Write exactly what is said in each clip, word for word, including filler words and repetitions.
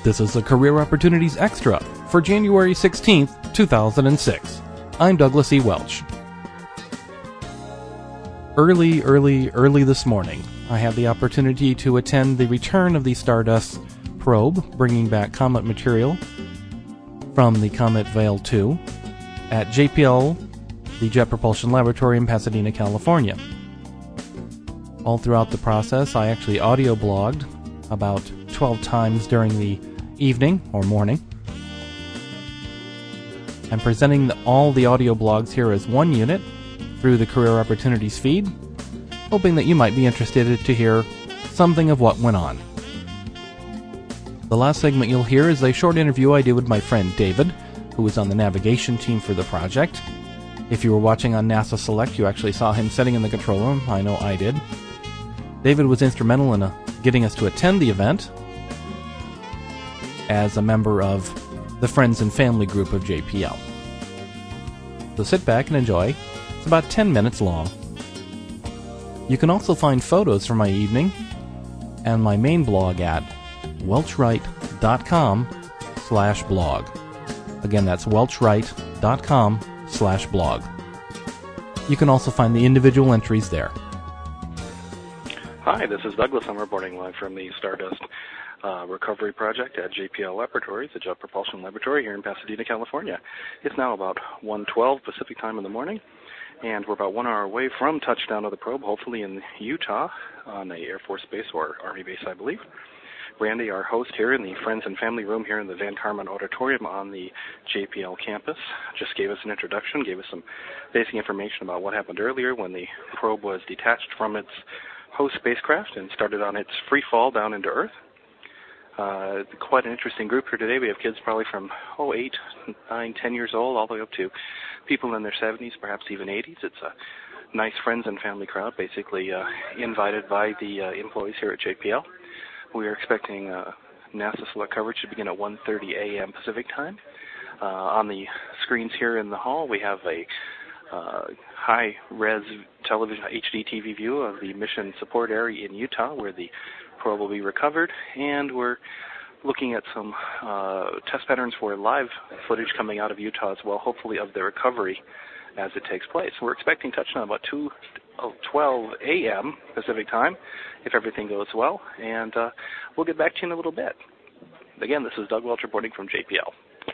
This is a Career Opportunities Extra for January sixteenth, two thousand six. I'm Douglas E. Welch. Early, early, early this morning, I had the opportunity to attend the return of the Stardust probe, bringing back comet material from the Comet Veil two at J P L, the Jet Propulsion Laboratory in Pasadena, California. All throughout the process, I actually audio blogged about twelve times during the evening or morning. I'm presenting the, all the audio blogs here as one unit through the Career Opportunities feed, hoping that you might be interested to hear something of what went on. The last segment you'll hear is a short interview I did with my friend David, who was on the navigation team for the project. If you were watching on NASA Select, you actually saw him sitting in the control room. I know I did. David was instrumental in uh, getting us to attend the event as a member of the Friends and Family group of J P L. So sit back and enjoy. It's about ten minutes long. You can also find photos from my evening and my main blog at welchwright.com slash blog. Again, that's welchwright.com slash blog. You can also find the individual entries there. Hi, this is Douglas. I'm reporting live from the Stardust uh, Recovery Project at J P L Laboratories, the Jet Propulsion Laboratory here in Pasadena, California. It's now about one twelve Pacific time in the morning, and we're about one hour away from touchdown of the probe, hopefully in Utah on a Air Force base or Army base, I believe. Brandy, our host here in the Friends and Family room here in the Van Karman Auditorium on the J P L campus, just gave us an introduction, gave us some basic information about what happened earlier when the probe was detached from its host spacecraft and started on its free fall down into Earth. Uh, quite an interesting group here today. We have kids probably from, oh, eight, nine, ten years old, all the way up to people in their seventies, perhaps even eighties. It's a nice Friends and Family crowd, basically uh, invited by the uh, employees here at J P L. We are expecting uh, NASA Select coverage to begin at one thirty a.m. Pacific time. Uh, on the screens here in the hall, we have a uh, high-res television H D T V view of the mission support area in Utah where the probe will be recovered, and we're looking at some uh, test patterns for live footage coming out of Utah as well, hopefully of the recovery as it takes place. We're expecting touchdown about two twelve a.m. Pacific time, if everything goes well, and uh, we'll get back to you in a little bit. Again, this is Doug Welch reporting from J P L.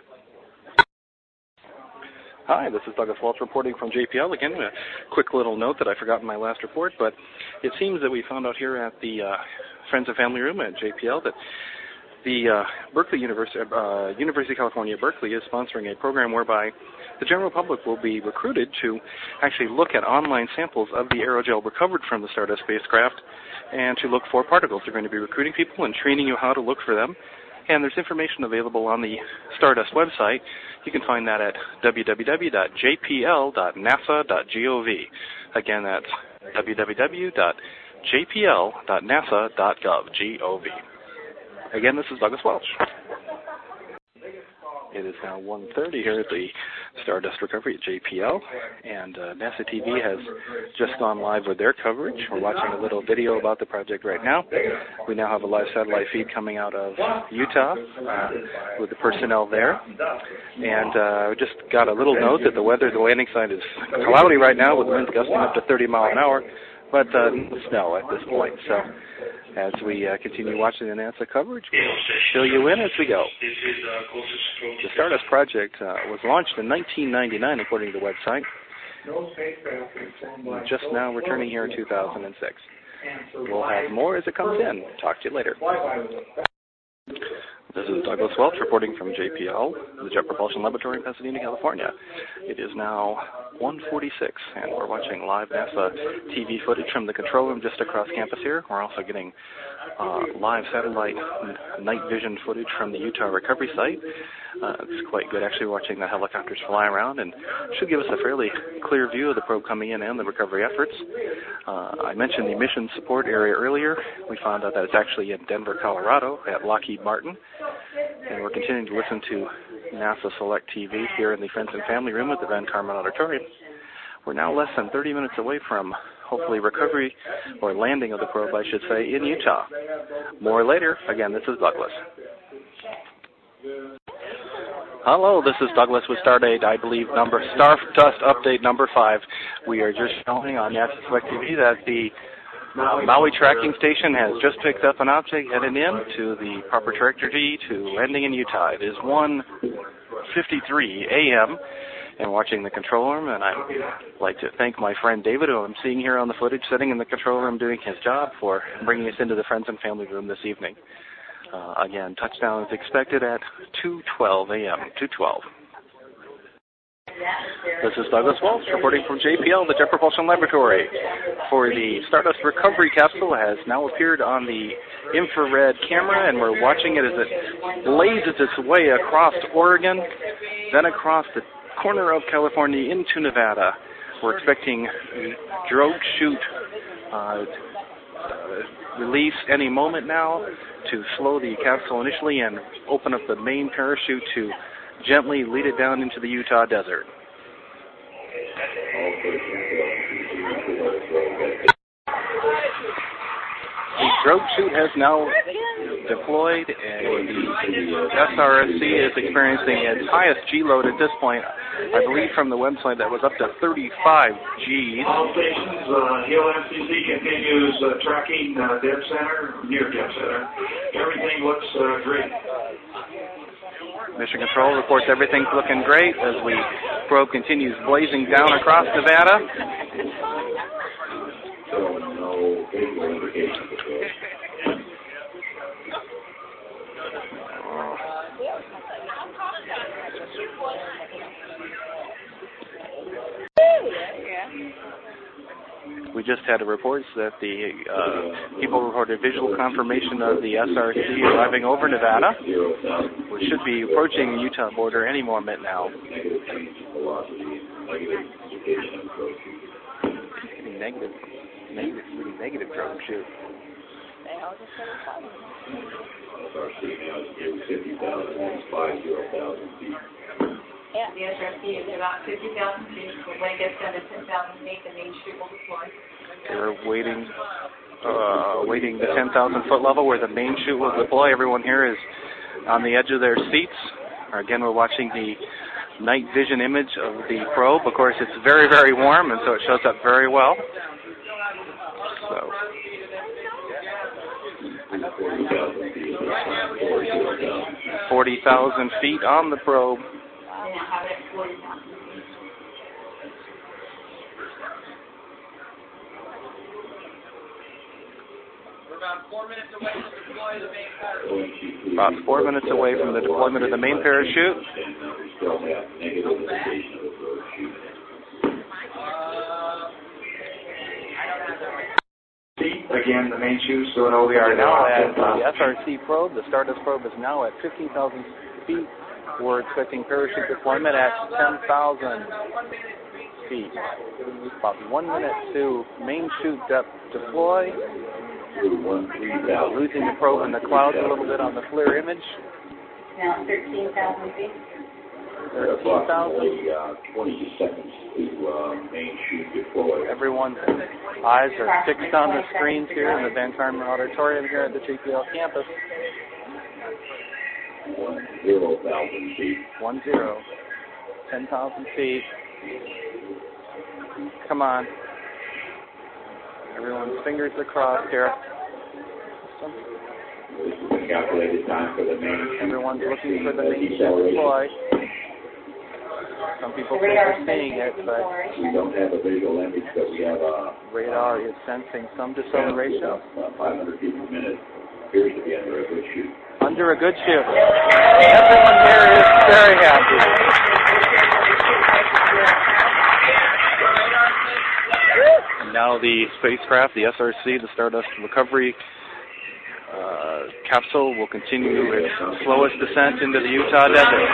Hi, this is Douglas Welch reporting from J P L. Again, a quick little note that I forgot in my last report, but it seems that we found out here at the uh, Friends and Family Room at J P L that the uh, Berkeley University, uh, University of California, Berkeley is sponsoring a program whereby the general public will be recruited to actually look at online samples of the aerogel recovered from the Stardust spacecraft and to look for particles. They're going to be recruiting people and training you how to look for them. And there's information available on the Stardust website. You can find that at w w w dot j p l dot nasa dot gov. Again, that's w w w dot j p l dot nasa dot gov. Again, this is Douglas Welch. It is now one thirty here at the Stardust Recovery at J P L, and uh, NASA T V has just gone live with their coverage. We're watching a little video about the project right now. We now have a live satellite feed coming out of Utah uh, with the personnel there. And uh, we just got a little note that the weather, the landing site is cloudy right now with winds gusting up to thirty miles an hour, but uh, no snow at this point. So as we uh, continue watching the NASA coverage, we'll fill you in as we go. The Stardust project uh, was launched in nineteen ninety-nine, according to the website. Just now returning here in two thousand six. We'll have more as it comes in. Talk to you later. This is Douglas Welch reporting from J P L, the Jet Propulsion Laboratory in Pasadena, California. It is now one forty-six, and we're watching live NASA T V footage from the control room just across campus here. We're also getting uh, live satellite night vision footage from the Utah recovery site. Uh, it's quite good, actually, watching the helicopters fly around, and should give us a fairly clear view of the probe coming in and the recovery efforts. Uh, I mentioned the mission support area earlier. We found out that it's actually in Denver, Colorado at Lockheed Martin, and we're continuing to listen to NASA Select T V here in the Friends and Family room at the Van Karman Auditorium. We're now less than thirty minutes away from, hopefully, recovery or landing of the probe, I should say, in Utah. More later. Again, this is Douglas. Hello, this is Douglas with Stardate, I believe, number Stardust update number five. We are just showing on NASA Select T V that the Maui tracking station has just picked up an object headed in to the proper trajectory to landing in Utah. It is one fifty-three a m and watching the control room, and I'd like to thank my friend David, who I'm seeing here on the footage, sitting in the control room doing his job, for bringing us into the friends and family room this evening. Uh, again, touchdown is expected at two twelve a m two twelve. This is Douglas Walsh reporting from J P L, the Jet Propulsion Laboratory. For the Stardust recovery capsule has now appeared on the infrared camera, and we're watching it as it blazes its way across Oregon, then across the corner of California into Nevada. We're expecting a drogue chute uh, uh, release any moment now to slow the capsule initially and open up the main parachute to gently lead it down into the Utah desert. The drogue chute has now deployed, and the S R S C is experiencing its highest G load at this point. I believe from the website that was up to thirty-five G's. All stations, uh, Hill M C C continues uh, tracking uh, Dev Center, near Dev Center. Everything looks uh, great. Mission Control reports everything's looking great as the probe continues blazing down across Nevada. We just had a report that the uh, people reported visual confirmation of the S R C arriving over Nevada. We should be approaching the Utah border any moment now. Negative, negative, pretty negative drogue chute. Yeah, the S R C is about fifty thousand feet. When it gets down to ten thousand feet, the main chute will deploy. They're waiting, uh, waiting the ten thousand foot level where the main chute will deploy. Everyone here is on the edge of their seats. Again, we're watching the night vision image of the probe. Of course, it's very, very warm, and so it shows up very well. So. forty thousand feet on the probe. We're about four minutes away from the deploy of the main parachute. About four minutes away from the deployment of the main parachute. Again, the main chute, so we are now at the S R C probe. The Stardust probe is now at fifteen thousand feet. We're expecting parachute deployment at ten thousand feet. About one minute to main chute de- deploy. We're losing the probe in the clouds a little bit on the FLIR image. Now thirteen thousand feet. thirteen thousand. twenty seconds to uh, main chute deploy. Everyone's eyes are fixed on the screens here in the Van Karmen Auditorium here at the J P L campus. One zero thousand feet. One zero. Ten thousand feet. Come on. Everyone's fingers are crossed here. This is the calculated time for the main. Everyone's looking for the main chute deploy. Some people think they're seeing it, but we don't have a visual image, but we have a radar is sensing some deceleration. Uh, five hundred feet per minute appears to be under a good chute. Under a good chute. Everyone here is very happy. And now the spacecraft, the S R C, the Stardust Recovery uh, capsule, will continue its slowest descent into the Utah desert.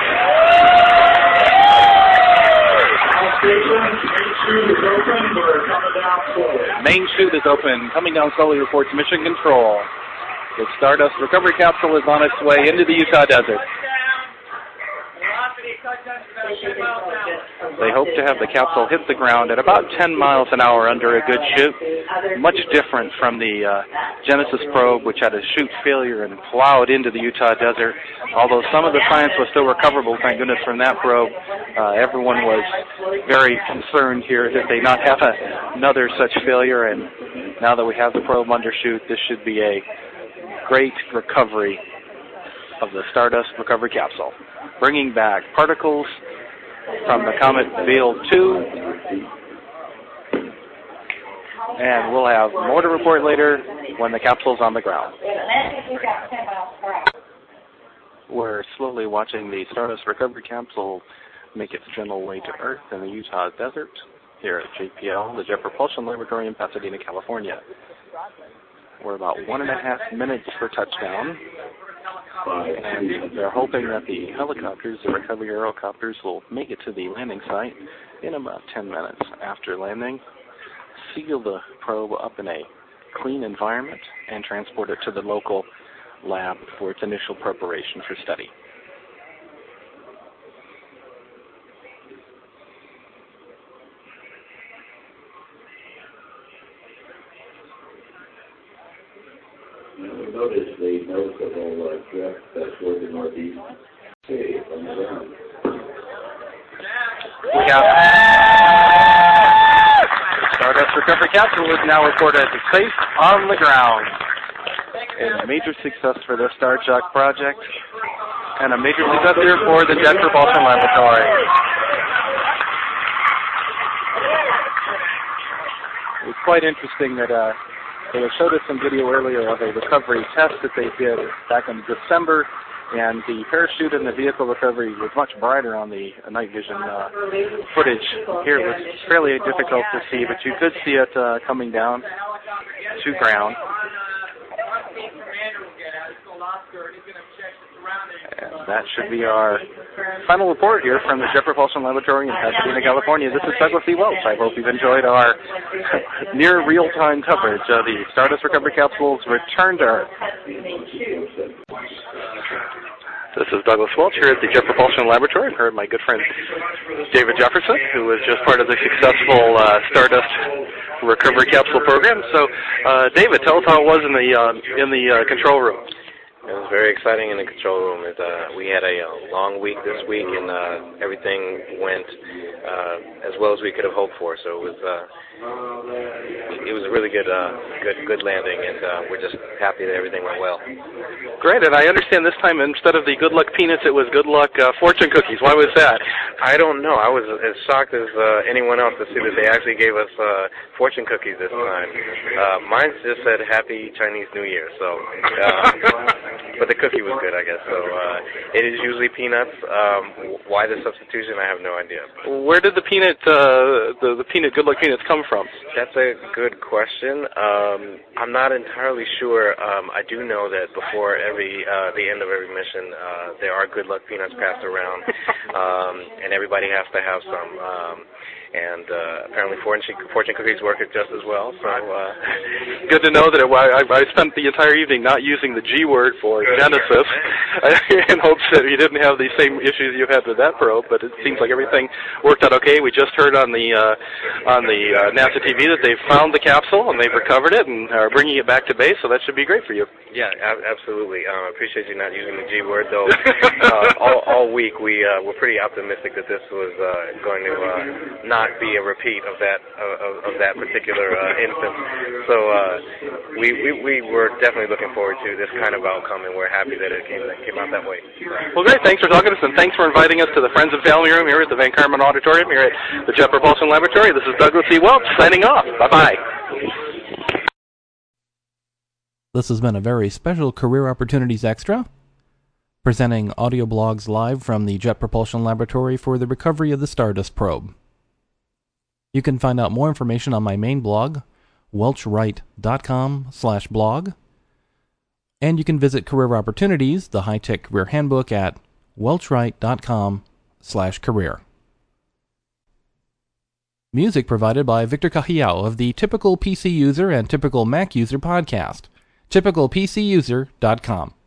Main chute is open, coming down slowly, reports Mission Control. The Stardust Recovery capsule is on its way into the Utah desert. Velocity cut down to about ten miles an hour. They hope to have the capsule hit the ground at about ten miles an hour under a good chute, much different from the uh, Genesis probe, which had a chute failure and plowed into the Utah desert. Although some of the science was still recoverable, thank goodness, from that probe, uh, everyone was very concerned here that they not have a, another such failure, and now that we have the probe undershoot, this should be a great recovery of the Stardust recovery capsule, bringing back particles from the comet Veil two, and we'll have more to report later when the capsule's on the ground. We're slowly watching the Stardust recovery capsule make its gentle way to Earth in the Utah desert here at J P L, the Jet Propulsion Laboratory in Pasadena, California. We're about one and a half minutes for touchdown, and they're hoping that the helicopters, the recovery aerocopters, will make it to the landing site in about ten minutes after landing, seal the probe up in a clean environment, and transport it to the local lab for its initial preparation for study. We noticed the noticeable uh, drift uh, toward the northeast. Okay, on the ground. We have Stardust recovery capsule is now reported safe on the ground. A major success for the StarJock project, and a major success here for the Jet Propulsion Laboratory. It was quite interesting that uh, they showed us some video earlier of a recovery test that they did back in December, and the parachute and the vehicle recovery was much brighter on the night vision uh, footage. Here it was fairly difficult to see, but you could see it uh, coming down to ground. And that should be our final report here from the Jet Propulsion Laboratory in Pasadena, California. This is Douglas E. Welch. I hope you've enjoyed our near real-time coverage of the Stardust recovery capsule's return to Earth. This is Douglas Welch here at the Jet Propulsion Laboratory. I've heard my good friend David Jefferson, who was just part of the successful uh, Stardust recovery capsule program. So, uh, David, tell us how it was in the uh, in the uh, control room. It was very exciting in the control room. It, uh, we had a, a long week this week, and uh, everything went uh, as well as we could have hoped for. So it was uh, it was a really good uh, good good landing, and uh, we're just happy that everything went well. Great, and I understand this time instead of the good luck peanuts, it was good luck uh, fortune cookies. Why was that? I don't know. I was as shocked as uh, anyone else to see that they actually gave us uh, fortune cookies this time. Uh, mine just said Happy Chinese New Year, so. Uh, But the cookie was good, I guess. So uh, it is usually peanuts. Um, why the substitution? I have no idea. Where did the peanut, uh, the, the peanut good luck peanuts come from? That's a good question. Um, I'm not entirely sure. Um, I do know that before every uh, the end of every mission, uh, there are good luck peanuts passed around, um, and everybody has to have some. Um, And uh, apparently fortune, fortune cookies work just as well. So uh, good to know that it, I, I spent the entire evening not using the G word for Genesis in hopes that you didn't have the same issues you've had with that probe. But it seems like everything worked out okay. We just heard on the uh, on the uh, NASA T V that they've found the capsule and they've recovered it and are bringing it back to base. So that should be great for you. Yeah, ab- absolutely. Um, I appreciate you not using the G word though. uh, all, all week we uh, were pretty optimistic that this was uh, going to uh, not. Not be a repeat of that of, of that particular uh, instance. So uh, we, we we were definitely looking forward to this kind of outcome, and we're happy that it came came out that way. Well, great. Thanks for talking to us, and thanks for inviting us to the Friends and Family Room here at the Van Karman Auditorium here at the Jet Propulsion Laboratory. This is Douglas E. Welch signing off. Bye bye. This has been a very special Career Opportunities Extra, presenting audio blogs live from the Jet Propulsion Laboratory for the recovery of the Stardust probe. You can find out more information on my main blog, welchwright.com slash blog, and you can visit Career Opportunities, the high-tech career handbook, at welchwright.com slash career. Music provided by Victor Cajiao of the Typical P C User and Typical Mac User podcast, typical p c user dot com.